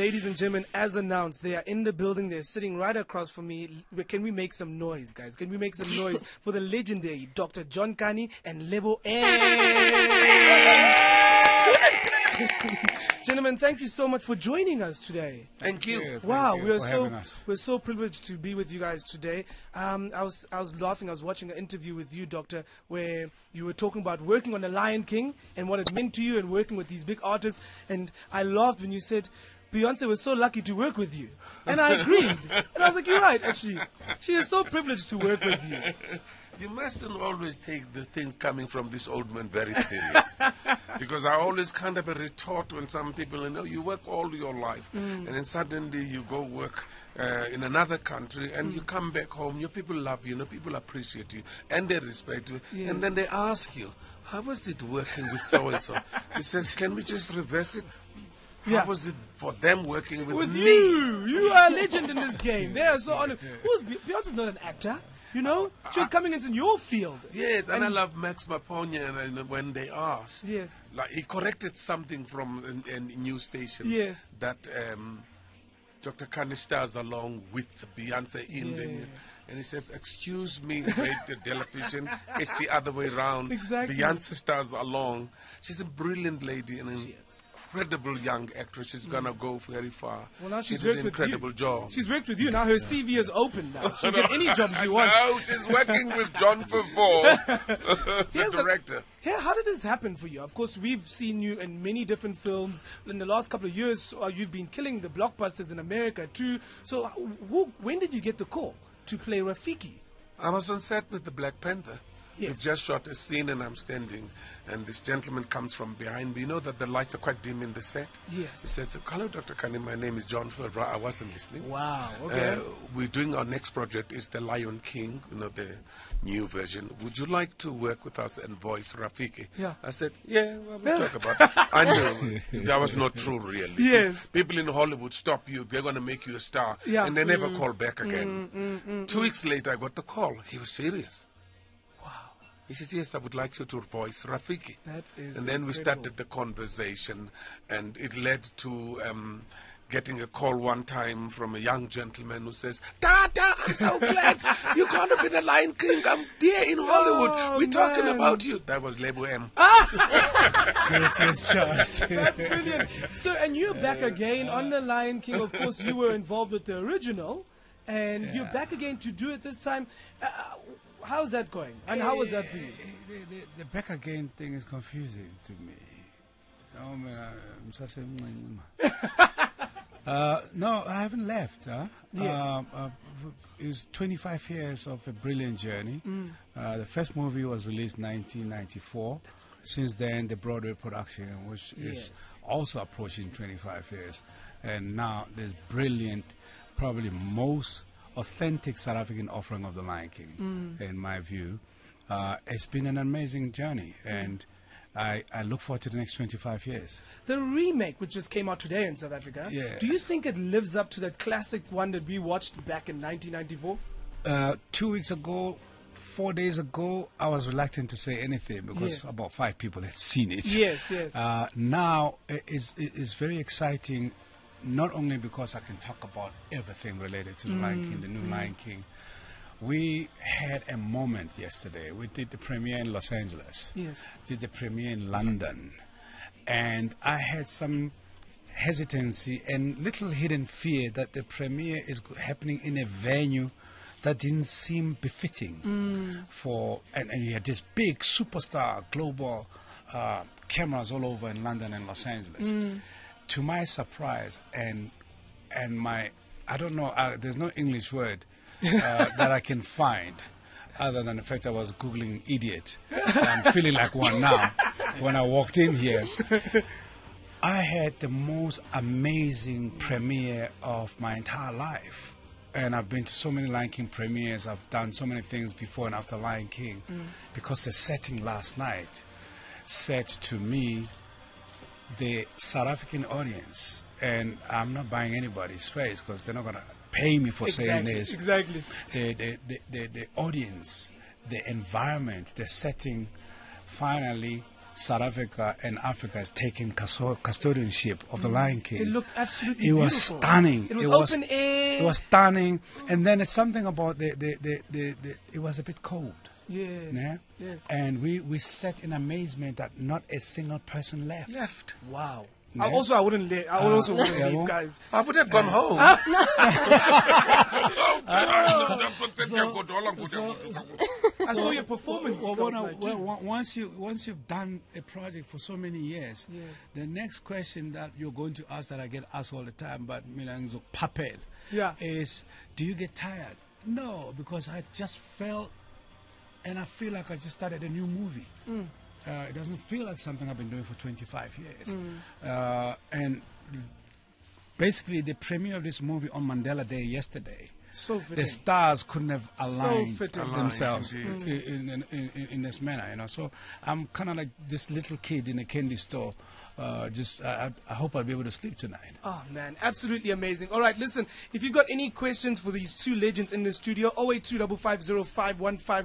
ladies and gentlemen, as announced, they are in the building. They're sitting right across from me. Can we make some noise, guys? Can we make some noise for the legendary Dr. John Kani and Lebo Gentlemen, thank you so much for joining us today. Thank you. Wow, we're so privileged to be with you guys today. I was laughing. I was watching an interview with you, Doctor, where you were talking about working on The Lion King and what it meant to you and working with these big artists. And I laughed when you said Beyonce was so lucky to work with you. And I agreed. And I was like, you're right, actually. She is so privileged to work with you. You mustn't always take the things coming from this old man very serious. Because I always kind of a retort when some people, you work all your life, and then suddenly you go work in another country, and you come back home, your people love you, people appreciate you, and they respect you, and then they ask you, how was it working with so-and-so? He says, can we just reverse it? How was it for them working with me? You? You are a legend in this game. They are so honored. Beyonce's not an actor. She was coming into your field. Yes, and I love Max Maponya, and when they asked, like he corrected something from a news station that Dr. Kani stars along with Beyonce in the news. And he says, excuse me, the television, it's the other way around. Exactly. Beyonce stars along. She's a brilliant lady and an incredible young actress. She's going to go very far. Well, now she did an incredible job. She's worked with you. Now her CV is open now. She'll get any job she wants. No, she's working with John Favreau, the director. How did this happen for you? Of course, we've seen you in many different films. In the last couple of years, you've been killing the blockbusters in America too. So when did you get the call to play Rafiki? I was on set with the Black Panther. We've just shot a scene and I'm standing and this gentleman comes from behind me. You know that the lights are quite dim in the set? Yes. He says, hello, Dr. Kani, my name is John Favreau. I wasn't listening. Wow, okay. We're doing our next project is The Lion King, the new version. Would you like to work with us and voice Rafiki? Yeah. I said, we'll talk about it. I knew that was not true, really. Yes. People in Hollywood stop you. They're going to make you a star. Yeah. And they never call back again. 2 weeks later, I got the call. He was serious. He says, yes, I would like you to voice Rafiki. That is and then we started the conversation, and it led to getting a call one time from a young gentleman who says, Tata, I'm so glad you're going to be the Lion King. I'm here in Hollywood. We're talking about you. That was Lebo M. That's brilliant. So, and you're back again on the Lion King. Of course, you were involved with the original, and you're back again to do it this time. How's that going? And how was that for you? The back again thing is confusing to me. No, I haven't left. Yes. It's 25 years of a brilliant journey. The first movie was released in 1994. Since then, the Broadway production, which is also approaching 25 years. And now there's brilliant, probably most authentic South African offering of The Lion King, in my view. It's been an amazing journey, and I look forward to the next 25 years. The remake, which just came out today in South Africa, do you think it lives up to that classic one that we watched back in 1994? 2 weeks ago, 4 days ago, I was reluctant to say anything because about 5 people had seen it. Yes. Now, it's very exciting, not only because I can talk about everything related to the Lion King, the new Lion King. We had a moment yesterday. We did the premiere in Los Angeles. Yes. Did the premiere in London. And I had some hesitancy and little hidden fear that the premiere is happening in a venue that didn't seem befitting for, and you had this big superstar global cameras all over in London and Los Angeles. To my surprise and my, I don't know, there's no English word that I can find other than the fact I was Googling idiot. I'm feeling like one now when I walked in here. I had the most amazing premiere of my entire life. And I've been to so many Lion King premieres. I've done so many things before and after Lion King. Because the setting last night said to me, the South African audience, and I'm not buying anybody's face because they're not going to pay me for saying this. Exactly. The audience, the environment, the setting finally South Africa and Africa has taken custodianship of the Lion King. It looked absolutely It was beautiful. stunning. It was open air. It was stunning. And then it's something about it was a bit cold. Yes. Yeah? Yes. And we sat in amazement that not a single person left. Wow. Yeah. I wouldn't leave. I also wouldn't Yeah, leave, well, guys. I would have gone home. I saw your performance. Once you've done a project for so many years, Yes. the next question that you're going to ask, that I get asked all the time, but Milanzo Papel, Yeah. is, do you get tired? No, because I just felt, and I feel like I just started a new movie. It doesn't feel like something I've been doing for 25 years. And basically, the premiere of this movie on Mandela Day yesterday, So the fitting. stars couldn't have aligned fitting. themselves Aligned, in this manner, you know. So I'm kind of like this little kid in a candy store. I hope I'll be able to sleep tonight. Oh, man, absolutely amazing. All right, listen, if you've got any questions for these two legends in the studio, 082 550 515